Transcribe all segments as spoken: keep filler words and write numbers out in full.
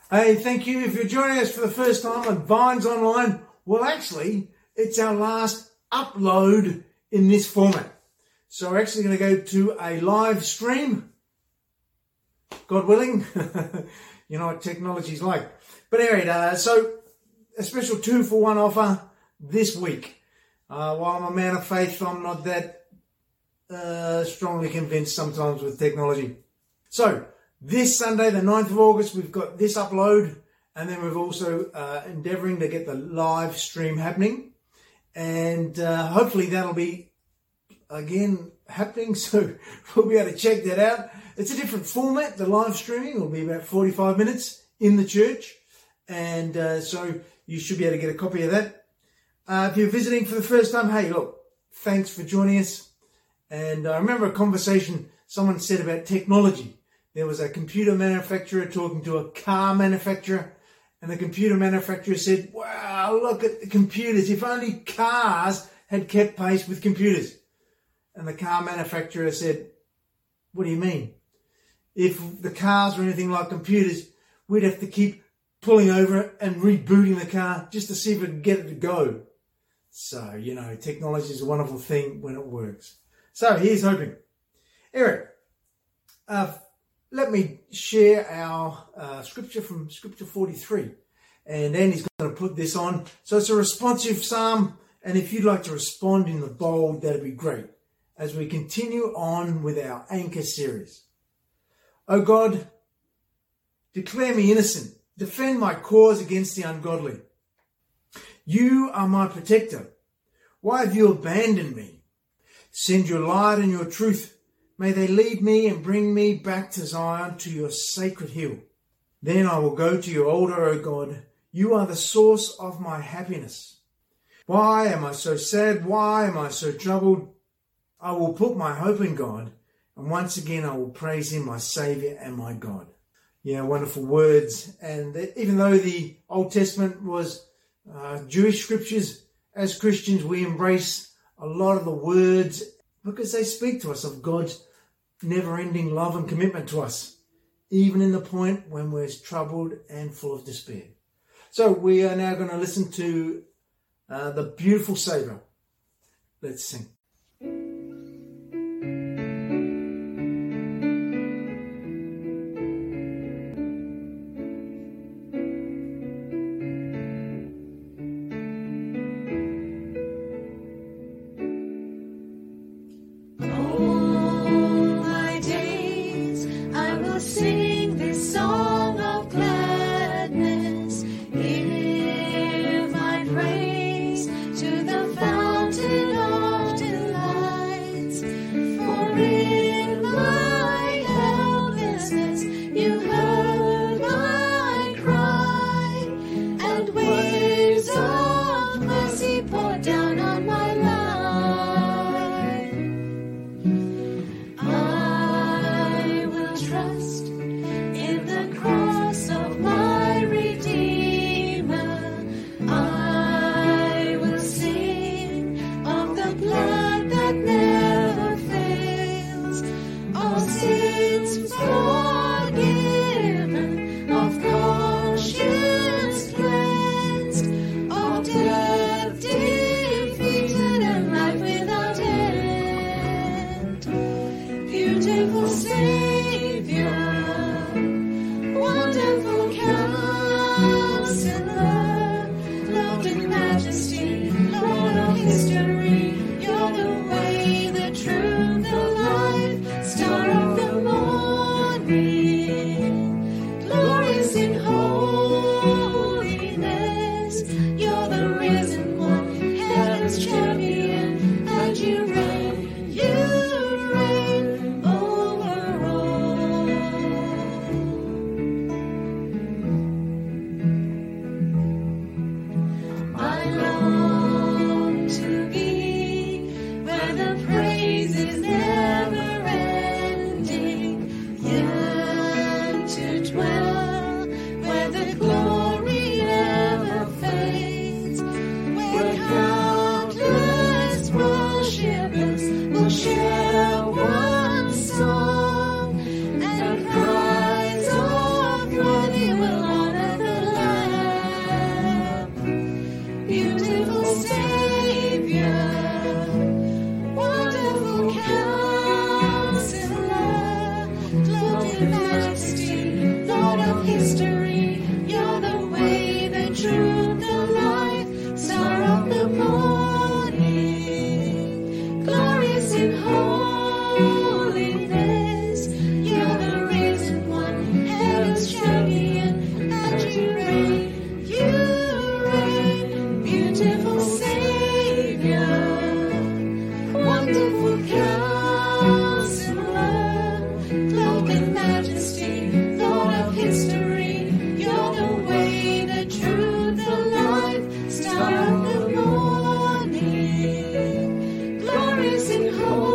Hey, thank you. If you're joining us for the first time on Vines Online, well, actually, it's our last upload in this format. So we're actually going to go to a live stream, God willing. You know what technology's like. But anyway, uh, so a special two for one offer this week. Uh, while I'm a man of faith, I'm not that uh, strongly convinced sometimes with technology. So this Sunday, the ninth of August, we've got this upload, and then we've also uh, endeavouring to get the live stream happening, and uh, hopefully that'll be again happening. So we'll be able to check that out. It's a different format. The live streaming will be about forty-five minutes in the church, and uh, so you should be able to get a copy of that. Uh, if you're visiting for the first time, hey, look, thanks for joining us. And I remember a conversation someone said about technology. There was a computer manufacturer talking to a car manufacturer, and the computer manufacturer said, wow, look at the computers. If only cars had kept pace with computers. And the car manufacturer said, what do you mean? If the cars were anything like computers, we'd have to keep pulling over and rebooting the car just to see if we can get it to go. So, you know, technology is a wonderful thing when it works. So here's hoping. Anyway, uh, let me share our uh, scripture from Scripture forty-three. And Andy's going to put this on. So it's a responsive psalm. And if you'd like to respond in the bold, that'd be great. As we continue on with our Anchor series. O God, declare me innocent. Defend my cause against the ungodly. You are my protector. Why have you abandoned me? Send your light and your truth. May they lead me and bring me back to Zion, to your sacred hill. Then I will go to your altar, O God. You are the source of my happiness. Why am I so sad? Why am I so troubled? I will put my hope in God, and once again I will praise him, my Saviour and my God. Yeah, wonderful words. And even though the Old Testament was uh, Jewish scriptures, as Christians we embrace a lot of the words because they speak to us of God's never-ending love and commitment to us, even in the point when we're troubled and full of despair. So we are now going to listen to uh, the beautiful Saviour. Let's sing. Song and cries of worthy will honor Wonderful Counselor, clothed in majesty, Lord of history, you're the way, the truth, the life, star of the morning, glorious in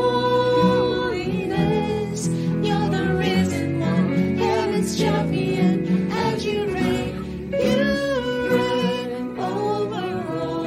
holiness, you're the risen one, heaven's champion, and you reign, you reign over all.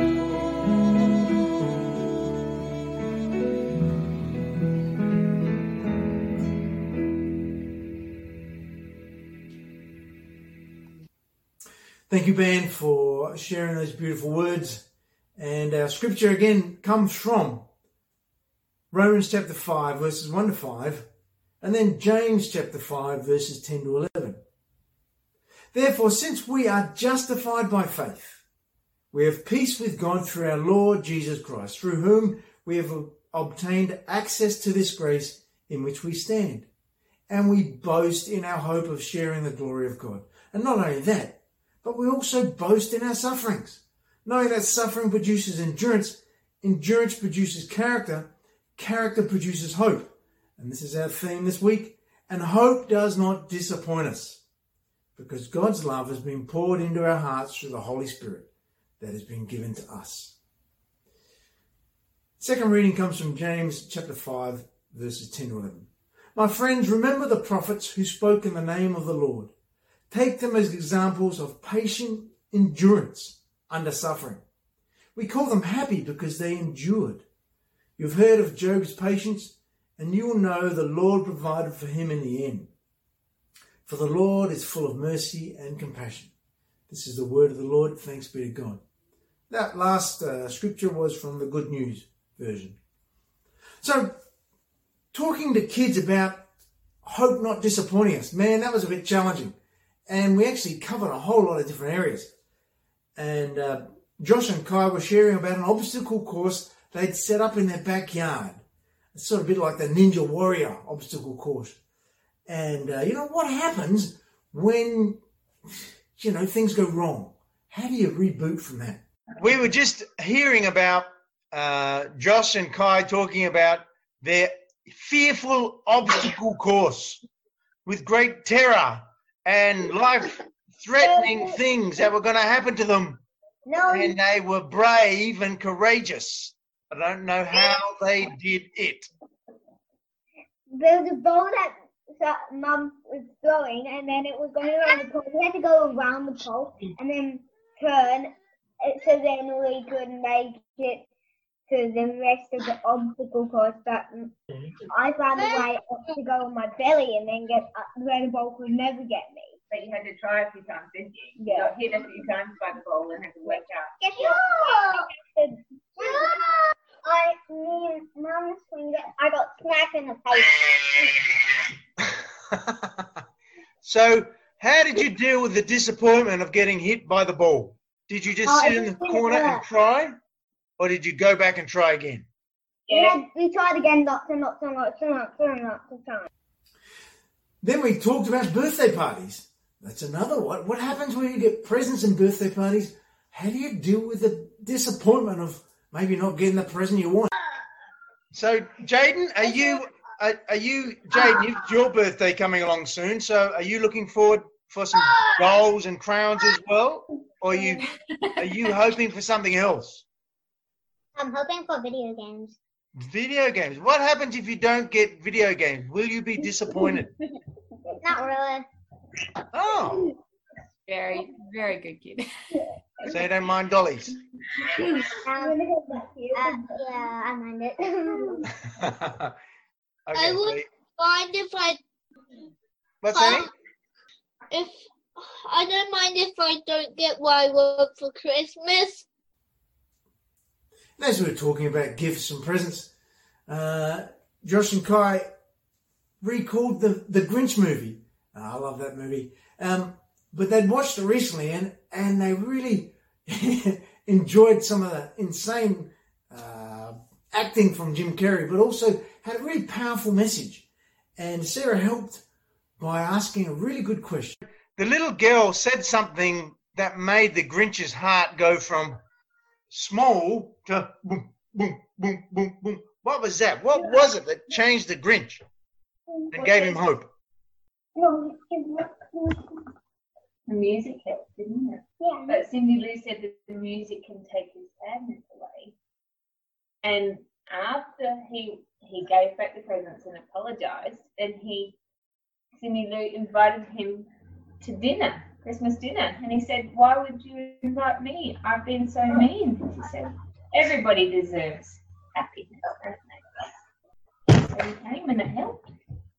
Thank you, Ben, for sharing those beautiful words. And our scripture again comes from Romans chapter five, verses one to five, and then James chapter five, verses ten to eleven. Therefore, since we are justified by faith, we have peace with God through our Lord Jesus Christ, through whom we have obtained access to this grace in which we stand. And we boast in our hope of sharing the glory of God. And not only that, but we also boast in our sufferings, knowing that suffering produces endurance, endurance produces character, character produces hope. And this is our theme this week. And hope does not disappoint us, because God's love has been poured into our hearts through the Holy Spirit that has been given to us. Second reading comes from James chapter five, verses ten to eleven. My friends, remember the prophets who spoke in the name of the Lord. Take them as examples of patient endurance under suffering. We call them happy because they endured. You've heard of Job's patience, and you will know the Lord provided for him in the end. For the Lord is full of mercy and compassion. This is the word of the Lord. Thanks be to God. That last uh, scripture was from the Good News version. So, talking to kids about hope not disappointing us, man, that was a bit challenging. And we actually covered a whole lot of different areas. And uh, Josh and Kai were sharing about an obstacle course they'd set up in their backyard. It's sort of a bit like the Ninja Warrior obstacle course. And, uh, you know, what happens when, you know, things go wrong? How do you reboot from that? We were just hearing about uh, Josh and Kai talking about their fearful obstacle course with great terror and life-threatening things that were going to happen to them. No. And they were brave and courageous. I don't know how they did it. There was a ball that, that Mum was throwing, and then it was going around the pole. We had to go around the pole and then turn, so then we could make it to the rest of the obstacle course. But I found a way up to go on my belly and then get up where the ball could never get me. But you had to try a few times, didn't you? You Yeah. got hit a few times by the ball and had to work out. Guess I mean, Mum's finger. I got smacked in the face. So, how did you deal with the disappointment of getting hit by the ball? Did you just Oh, sit I in the just didn't corner and work. cry? Or did you go back and try again? We, had, we tried again, lots and lots and lots and lots and lots of times. Then we talked about birthday parties. That's another one. What happens when you get presents and birthday parties? How do you deal with the disappointment of maybe not getting the present you want? So, Jaden, are you, are, are you, Jaden, it's your birthday coming along soon, so are you looking forward for some goals and crowns as well? Or are you, are you hoping for something else? I'm hoping for video games. Video games. What happens if you don't get video games? Will you be disappointed? Not really. Oh, Very, very good kid. so you don't mind dollies? Um, uh, yeah, I mind it. Okay, I would so- mind if I what's that? if I don't mind if I don't get what I want for Christmas. And as we were talking about gifts and presents, uh, Josh and Kai recalled the, the Grinch movie. Oh, I love that movie. Um, but they'd watched it recently and, and they really enjoyed some of the insane uh, acting from Jim Carrey, but also had a really powerful message. And Sarah helped by asking a really good question. The little girl said something that made the Grinch's heart go from small to boom, boom, boom, boom, boom. What was that? What was it that changed the Grinch and gave him hope? No, it's The music helped, didn't it? yeah. But Cindy Lou said that the music can take his sadness away. And after he he gave back the presents and apologised, then he Cindy Lou invited him to dinner, Christmas dinner, and he said, "Why would you invite me? I've been so mean." She said, "Everybody deserves happiness, don't they?" So he came and it helped.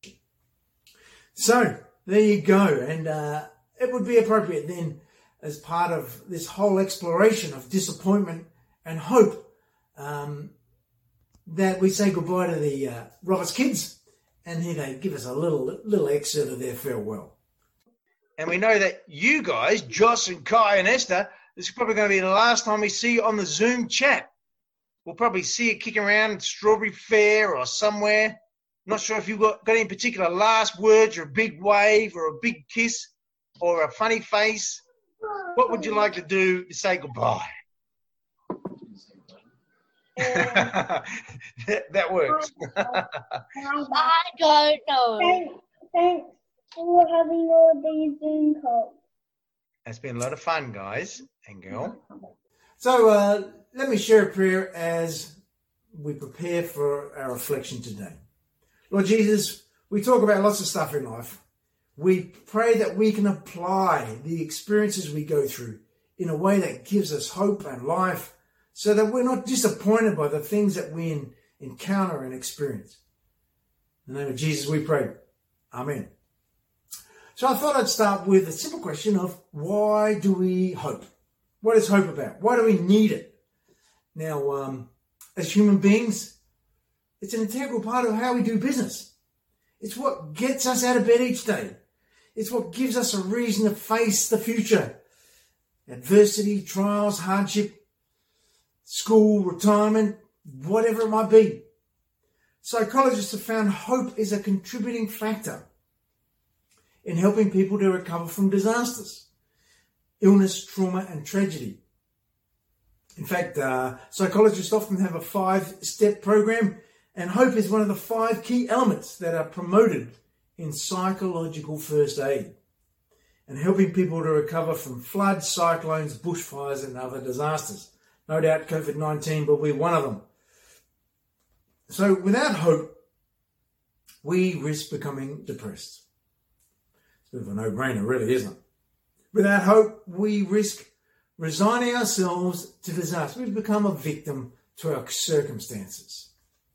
So there you go, and uh, it would be appropriate then, as part of this whole exploration of disappointment and hope, um, that we say goodbye to the uh, Roberts kids, and here they give us a little little excerpt of their farewell. And we know that you guys, Joss and Kai and Esther, this is probably going to be the last time we see you on the Zoom chat. We'll probably see you kicking around at Strawberry Fair or somewhere. Not sure if you've got, got any particular last words or a big wave or a big kiss or a funny face. What would you like to do to say goodbye? that, that works. I don't know. Thanks, thanks for having all these Zoom calls. It's been a lot of fun, guys and girl. So uh, let me share a prayer as we prepare for our reflection today. Lord Jesus, we talk about lots of stuff in life. We pray that we can apply the experiences we go through in a way that gives us hope and life, so that we're not disappointed by the things that we in, encounter and experience. In the name of Jesus we pray. Amen. So I thought I'd start with a simple question of, why do we hope? What is hope about? Why do we need it? Now, um, as human beings, it's an integral part of how we do business. It's what gets us out of bed each day. It's what gives us a reason to face the future. Adversity, trials, hardship, school, retirement, whatever it might be. Psychologists have found hope is a contributing factor in helping people to recover from disasters, illness, trauma, and tragedy. In fact, uh, psychologists often have a five-step program, and hope is one of the five key elements that are promoted in psychological first aid, and helping people to recover from floods, cyclones, bushfires, and other disasters. No doubt COVID nineteen will be one of them. So without hope, we risk becoming depressed. It's a bit of a no-brainer, really, isn't it? Without hope, we risk resigning ourselves to disaster. We become a victim to our circumstances.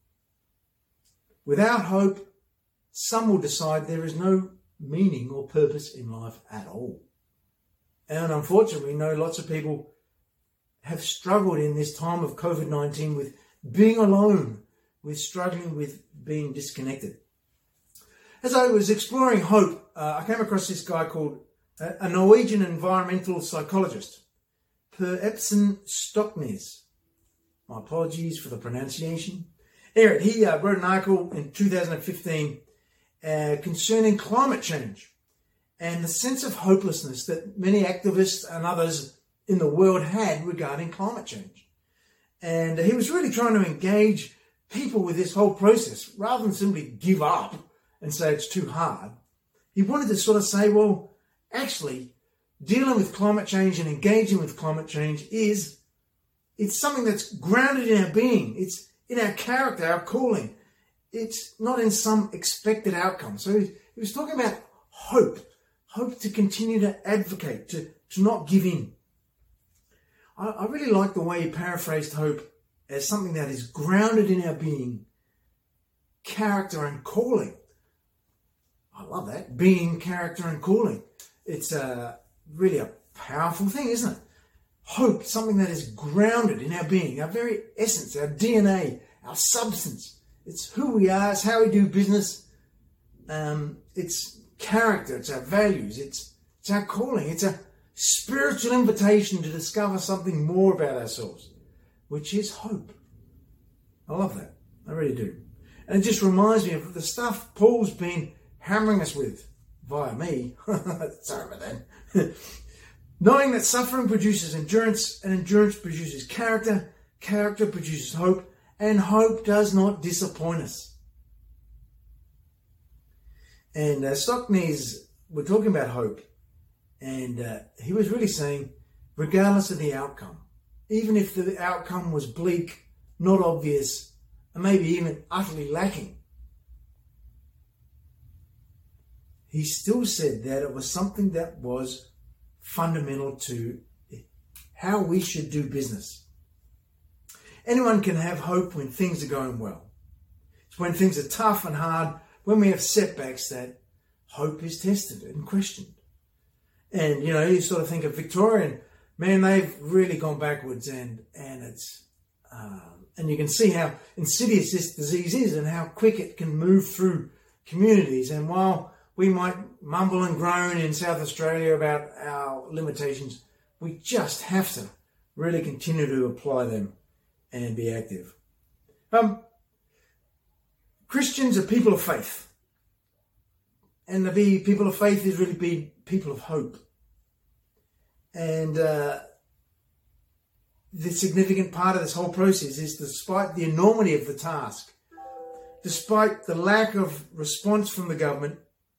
Without hope, some will decide there is no meaning or purpose in life at all. And unfortunately, we know lots of people have struggled in this time of COVID nineteen with being alone, with struggling with being disconnected. As I was exploring hope, uh, I came across this guy called uh, a Norwegian environmental psychologist, Per Epson Stoknes. My apologies for the pronunciation. Anyway, he uh, wrote an article in two thousand fifteen uh, concerning climate change and the sense of hopelessness that many activists and others in the world had regarding climate change. And he was really trying to engage people with this whole process rather than simply give up and say it's too hard. He wanted to sort of say, well, actually, dealing with climate change and engaging with climate change is, it's something that's grounded in our being. It's in our character, our calling. It's not in some expected outcome. So he, he was talking about hope, hope to continue to advocate, to, to not give in. I, I really like the way he paraphrased hope as something that is grounded in our being, character and calling. I love that. Being, character and calling. It's uh, really a powerful thing, isn't it? Hope, something that is grounded in our being, our very essence, our D N A, our substance. It's who we are, it's how we do business. Um, it's character, it's our values, it's, it's our calling. It's a spiritual invitation to discover something more about ourselves, which is hope. I love that. I really do. And it just reminds me of the stuff Paul's been hammering us with via me. Sorry about that. Knowing that suffering produces endurance, and endurance produces character, character produces hope, and hope does not disappoint us. And uh, Stockney's, we're talking about hope, and uh, he was really saying, regardless of the outcome, even if the outcome was bleak, not obvious, and maybe even utterly lacking, he still said that it was something that was fundamental to how we should do business. Anyone can have hope when things are going well. It's when things are tough and hard, when we have setbacks, that hope is tested and questioned. And, you know, you sort of think of Victorian, man, they've really gone backwards, and, and it's, um, and you can see how insidious this disease is and how quick it can move through communities. And while we might mumble and groan in South Australia about our limitations, we just have to really continue to apply them and be active. Um, Christians are people of faith. And to be people of faith is really be people of hope. And uh, the significant part of this whole process is, despite the enormity of the task, despite the lack of response from the government,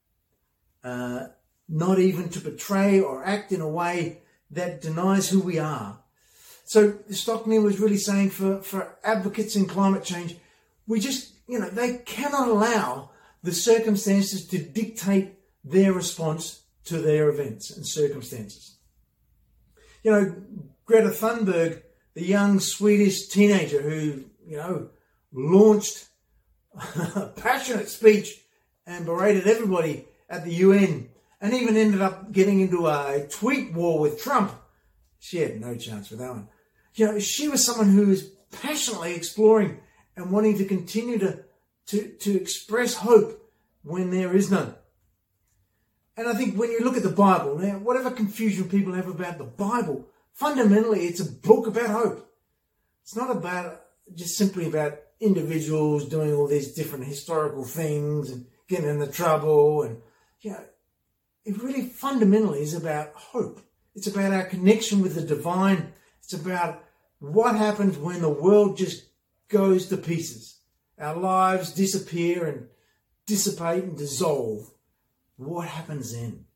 uh, not even to portray or act in a way that denies who we are. So Stockney was really saying for, for advocates in climate change, we just, you know, they cannot allow the circumstances to dictate their response to their events and circumstances. You know, Greta Thunberg, the young Swedish teenager who, you know, launched a passionate speech and berated everybody at the U N and even ended up getting into a tweet war with Trump. She had no chance with that one. You know, she was someone who was passionately exploring and wanting to continue to, to, to express hope when there is none. And I think when you look at the Bible, now, whatever confusion people have about the Bible, fundamentally it's a book about hope. It's not about just simply about individuals doing all these different historical things and getting into trouble. And, you know, it really fundamentally is about hope. It's about our connection with the divine. It's about what happens when the world just goes to pieces. Our lives disappear and dissipate and dissolve. What happens then?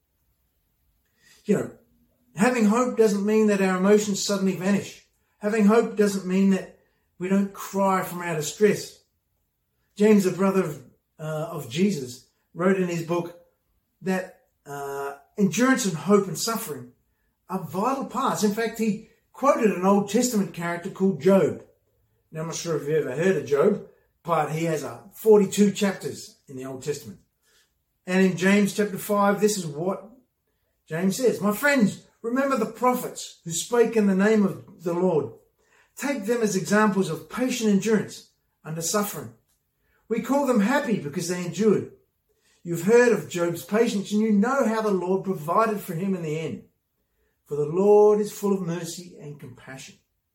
You know, having hope doesn't mean that our emotions suddenly vanish. Having hope doesn't mean that we don't cry from our distress. James, the brother of, uh, of Jesus, wrote in his book that uh, endurance and hope and suffering are vital parts. In fact, he quoted an Old Testament character called Job. Now, I'm not sure if you've ever heard of Job, but he has uh, forty-two chapters in the Old Testament. And in James chapter five, this is what James says. My friends, remember the prophets who spake in the name of the Lord. Take them as examples of patient endurance under suffering. We call them happy because they endured. You've heard of Job's patience, and you know how the Lord provided for him in the end. For the Lord is full of mercy and compassion.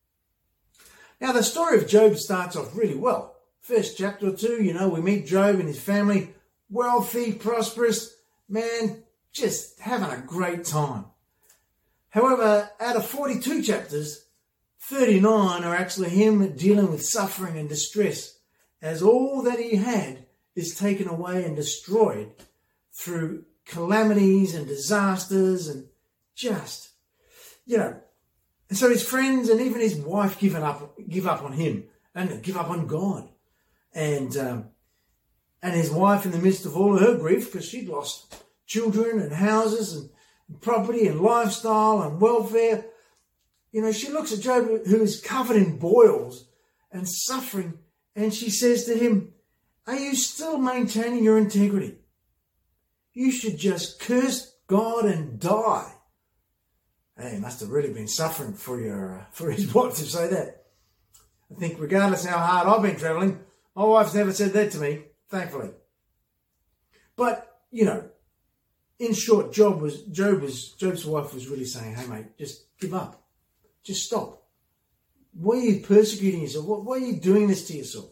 Now, the story of Job starts off really well. First chapter or two, you know, we meet Job and his family, wealthy, prosperous, man, just having a great time. However, out of forty-two chapters, thirty-nine are actually him dealing with suffering and distress, as all that he had is taken away and destroyed through calamities and disasters and just, you know. And so his friends and even his wife give up, give up on him and give up on God. And um, and his wife, in the midst of all of her grief, because she'd lost children and houses and property and lifestyle and welfare, you know, she looks at Job, who is covered in boils and suffering, and she says to him, are you still maintaining your integrity? You should just curse God and die. Hey, he must have really been suffering for your uh, for his wife to say that. I think regardless how hard I've been travelling, my wife's never said that to me, thankfully. But, you know, in short, Job was Job was Job's wife was really saying, hey mate, just give up. Just stop. Why are you persecuting yourself? Why are you doing this to yourself?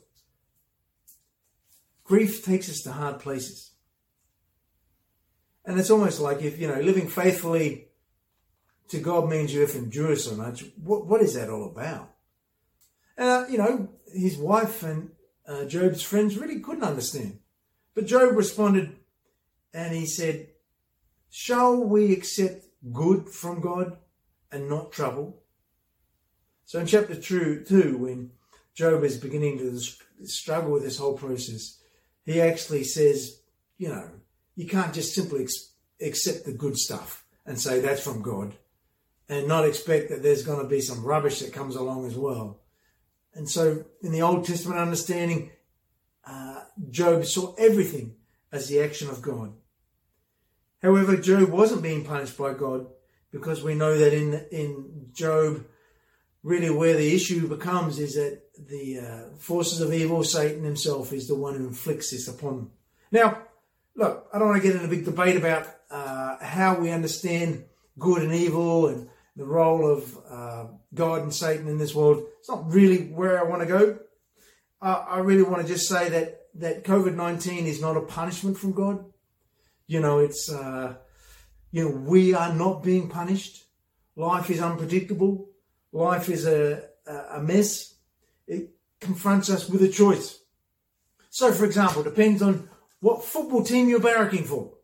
Grief takes us to hard places. And it's almost like if, you know, living faithfully to God means you have to endure so much. What, what is that all about? Uh, you know, his wife and uh, Job's friends really couldn't understand. But Job responded and he said, shall we accept good from God and not trouble? So in chapter two, two when Job is beginning to struggle with this whole process, he actually says, you know, you can't just simply ex- accept the good stuff and say that's from God and not expect that there's going to be some rubbish that comes along as well. And so in the Old Testament understanding, uh, Job saw everything as the action of God. However, Job wasn't being punished by God, because we know that in in Job, really where the issue becomes is that the uh, forces of evil, Satan himself, is the one who inflicts this upon them. Now, look, I don't want to get in a big debate about uh, how we understand good and evil and the role of uh, God and Satan in this world. It's not really where I want to go. Uh, I really want to just say that that COVID nineteen is not a punishment from God. You know, it's, uh, you know, we are not being punished. Life is unpredictable. Life is a, a mess. It confronts us with a choice. So, for example, it depends on what football team you're barracking for.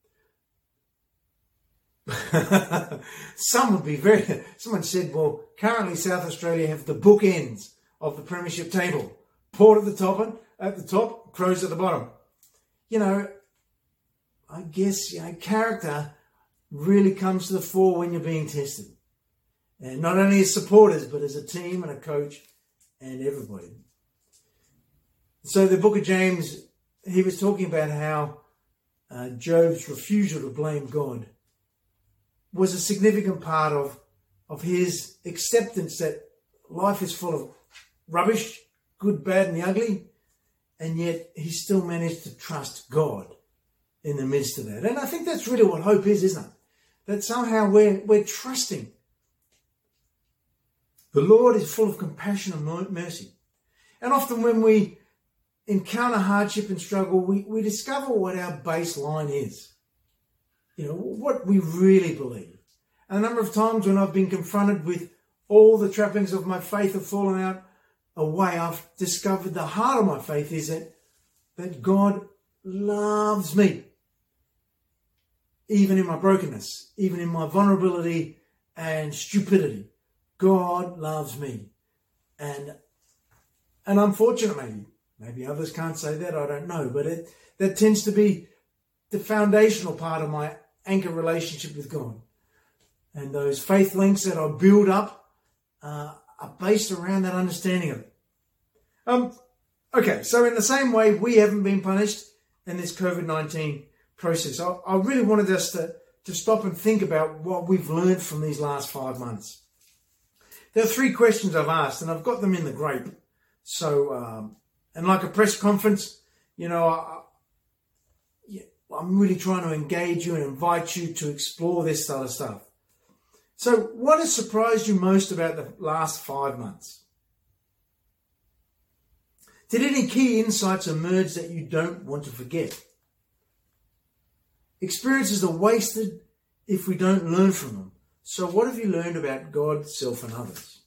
Some would be very, someone said, well, currently South Australia have the bookends of the premiership table. Port at the top, and at the top, Crows at the bottom. You know, I guess, you know, character really comes to the fore when you're being tested. And not only as supporters, but as a team and a coach and everybody. So the book of James, he was talking about how uh, Job's refusal to blame God was a significant part of, of his acceptance that life is full of rubbish, good, bad, and the ugly, and yet he still managed to trust God in the midst of that. And I think that's really what hope is, isn't it? That somehow we're, we're trusting. The Lord is full of compassion and mercy. And often when we encounter hardship and struggle, we, we discover what our baseline is. You know, what we really believe. And a number of times when I've been confronted with all the trappings of my faith have fallen out away, I've discovered the heart of my faith is that, that God loves me. Even in my brokenness, even in my vulnerability and stupidity, God loves me. And and unfortunately, maybe, maybe others can't say that, I don't know, but it that tends to be the foundational part of my anchor relationship with God. And those faith links that I build up uh, are based around that understanding of it. Um, okay, so in the same way, we haven't been punished in this COVID nineteen process. I, I really wanted us to, to stop and think about what we've learned from these last five months. There are three questions I've asked, and I've got them in the grape. So, um, and like a press conference, you know, I, yeah, I'm really trying to engage you and invite you to explore this sort of stuff. So, what has surprised you most about the last five months? Did any key insights emerge that you don't want to forget? Experiences are wasted if we don't learn from them. So what have you learned about God, self, and others?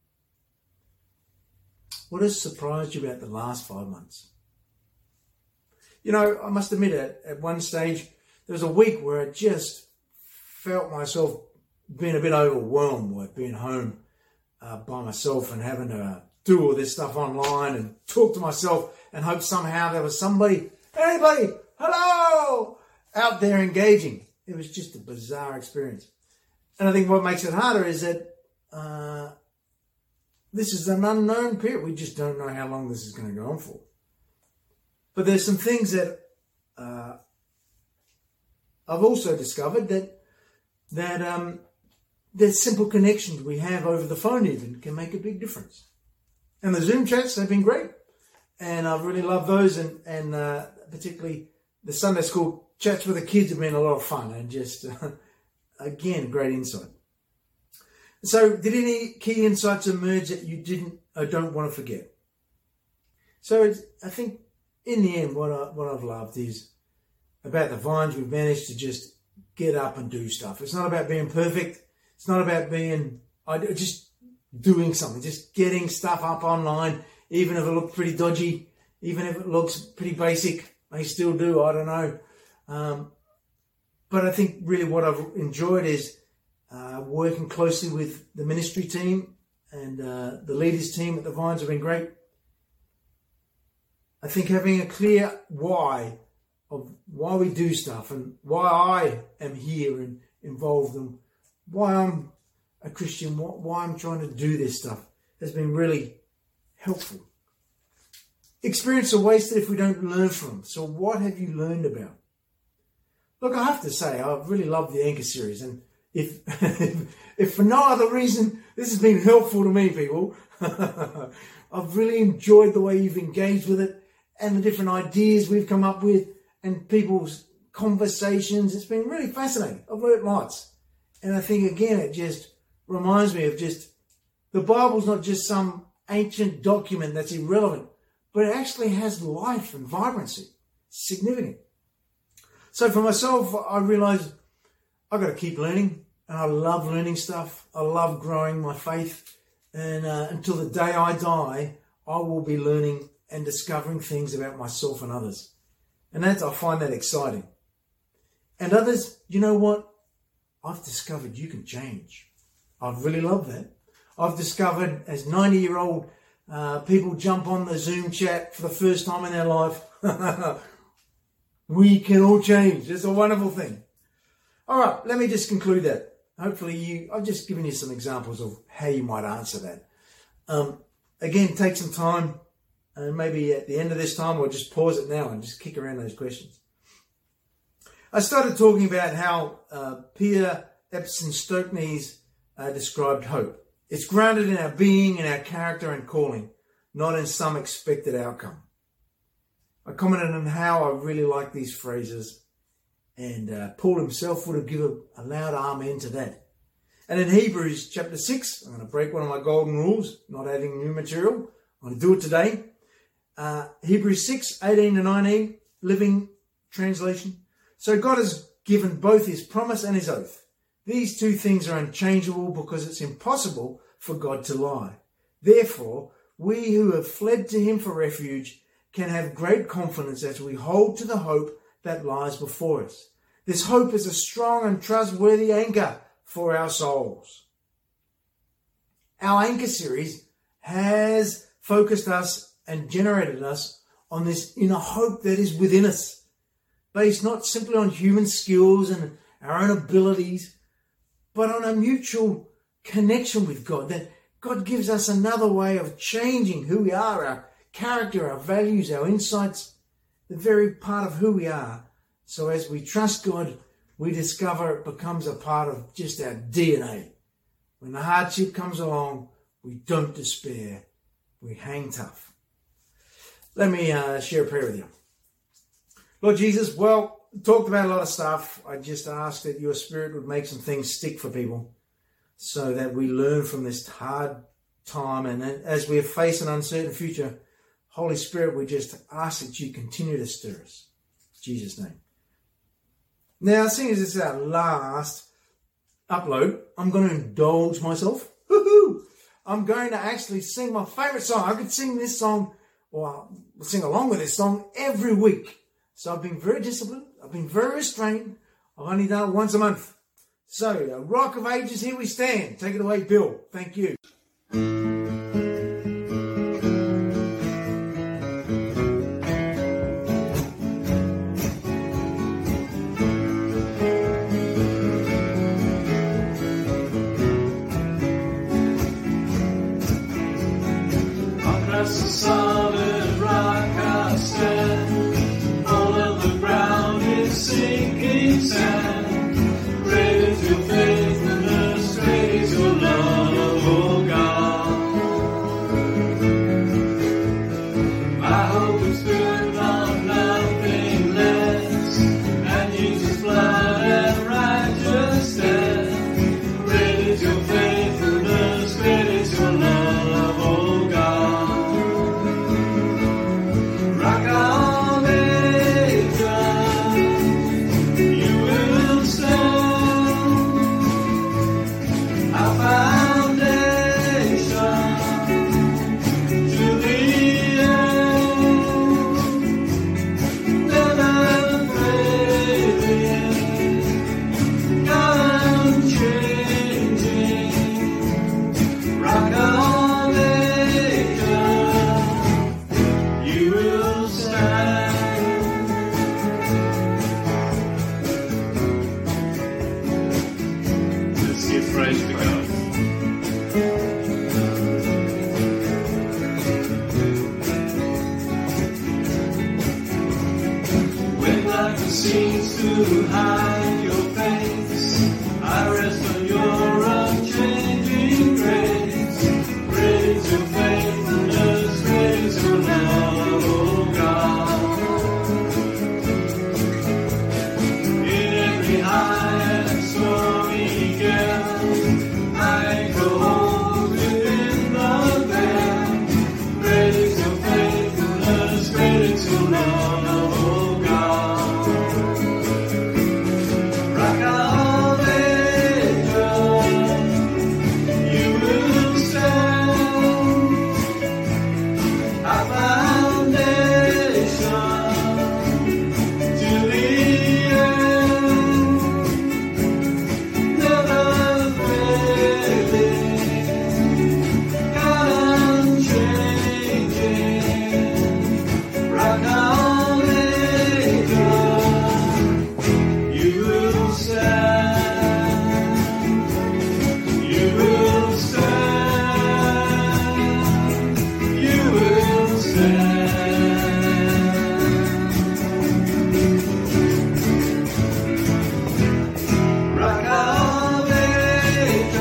What has surprised you about the last five months? You know, I must admit, at, at one stage, there was a week where I just felt myself being a bit overwhelmed with being home uh, by myself and having to do all this stuff online and talk to myself and hope somehow there was somebody, anybody, hello, out there engaging. It was just a bizarre experience. And I think what makes it harder is that uh, this is an unknown period. We just don't know how long this is going to go on for. But there's some things that uh, I've also discovered that that um, that simple connections we have over the phone even can make a big difference. And the Zoom chats, they've been great. And I've really loved those, and, and uh, particularly the Sunday school chats with the kids have been a lot of fun and just, uh, again, great insight. So did any key insights emerge that you didn't or don't want to forget? So it's, I think in the end, what, I, what I've loved is about the Vines, we've managed to just get up and do stuff. It's not about being perfect. It's not about being, I just doing something, just getting stuff up online, even if it looks pretty dodgy, even if it looks pretty basic. They still do, I don't know. Um, but I think really what I've enjoyed is uh, working closely with the ministry team and uh, the leaders team at the Vines have been great. I think having a clear why of why we do stuff and why I am here and involved and why I'm a Christian, why I'm trying to do this stuff has been really helpful. Experience are wasted if we don't learn from them. So what have you learned about? Look, I have to say, I've really loved the Anchor series. And if, if for no other reason, this has been helpful to me, people. I've really enjoyed the way you've engaged with it and the different ideas we've come up with and people's conversations. It's been really fascinating. I've learned lots. And I think, again, it just reminds me of just the Bible's not just some ancient document that's irrelevant, but it actually has life and vibrancy. Significant. So for myself, I realized I've got to keep learning, and I love learning stuff. I love growing my faith, and uh, until the day I die, I will be learning and discovering things about myself and others. And that's, I find that exciting. And others, you know what? I've discovered you can change. I've really loved that. I've discovered as ninety-year-old uh, people jump on the Zoom chat for the first time in their life, we can all change. It's a wonderful thing. All right, let me just conclude that. Hopefully you, I've just given you some examples of how you might answer that. Um, again, take some time, and maybe at the end of this time, or just pause it now and just kick around those questions. I started talking about how uh, Pierre Epson Stokes uh, described hope. It's grounded in our being and our character and calling, not in some expected outcome. I commented on how I really like these phrases, and uh, Paul himself would have given a loud amen to that. And in Hebrews chapter six, I'm going to break one of my golden rules, not adding new material. I'm going to do it today. Uh, Hebrews six, eighteen to nineteen, Living Translation. So God has given both his promise and his oath. These two things are unchangeable because it's impossible for God to lie. Therefore, we who have fled to him for refuge can have great confidence as we hold to the hope that lies before us. This hope is a strong and trustworthy anchor for our souls. Our Anchor series has focused us and generated us on this inner hope that is within us, based not simply on human skills and our own abilities, but on a mutual connection with God, that God gives us another way of changing who we are, our character, our values, our insights, the very part of who we are. So as we trust God, we discover it becomes a part of just our D N A. When the hardship comes along, we don't despair. We hang tough. Let me uh, share a prayer with you. Lord Jesus, well, talked about a lot of stuff. I just ask that your Spirit would make some things stick for people so that we learn from this hard time. And as we face an uncertain future, Holy Spirit, we just ask that you continue to stir us. In Jesus' name. Now, seeing as this is our last upload, I'm going to indulge myself. Woohoo! I'm going to actually sing my favourite song. I could sing this song, or I'll sing along with this song every week. So I've been very disciplined. I've been very restrained. I've only done it once a month. So, Rock of Ages, here we stand. Take it away, Bill. Thank you. Across the solid rock I stand. All of the ground is sinking sand. Great is your faithfulness, great is your love, oh God. seems to hide your face. I rest on your unchanging grace. Great is your faithfulness, great is your love, oh God. In every high and stormy gale, I go home within the veil. Great is your faithfulness, great is your love, oh God. Rock of Ages, you will stand. Our foundation to the end, never failing, God unchanging. Rock of Ages, you will stand. You will stand. You will stand. Rock of Ages,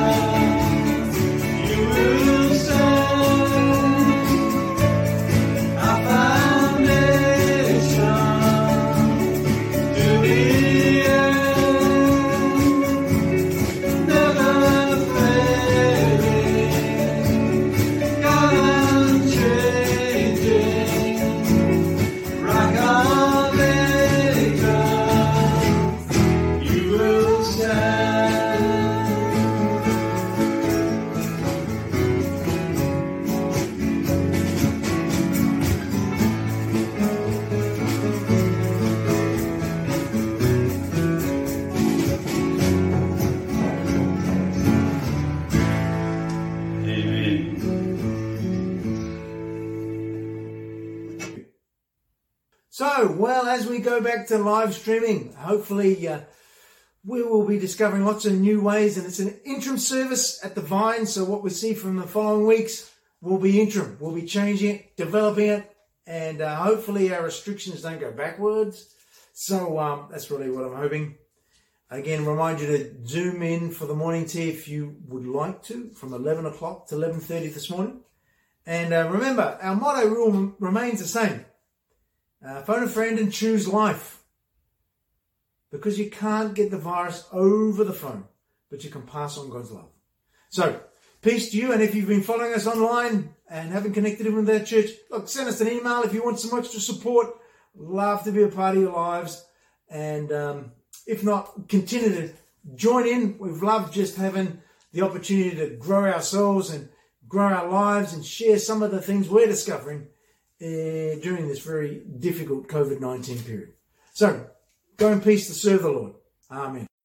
you will stand. Our foundation to the end, never failing, God unchanging. Rock of Ages, you will stand. Amen. So, well, as we go back to live streaming, hopefully uh, we will be discovering lots of new ways, and it's an interim service at the Vine, so what we see from the following weeks will be interim. We'll be changing it, developing it, and uh, hopefully our restrictions don't go backwards. So um, that's really what I'm hoping. Again, remind you to zoom in for the morning tea if you would like to, from eleven o'clock to eleven thirty this morning. And uh, remember, our motto rule remains the same. Uh, phone a friend and choose life. Because you can't get the virus over the phone, but you can pass on God's love. So, peace to you, and if you've been following us online and haven't connected with our church, look, send us an email if you want some extra support. Love to be a part of your lives. And um, if not, continue to join in. We've loved just having the opportunity to grow ourselves and grow our lives and share some of the things we're discovering uh, during this very difficult COVID nineteen period. So, go in peace to serve the Lord. Amen.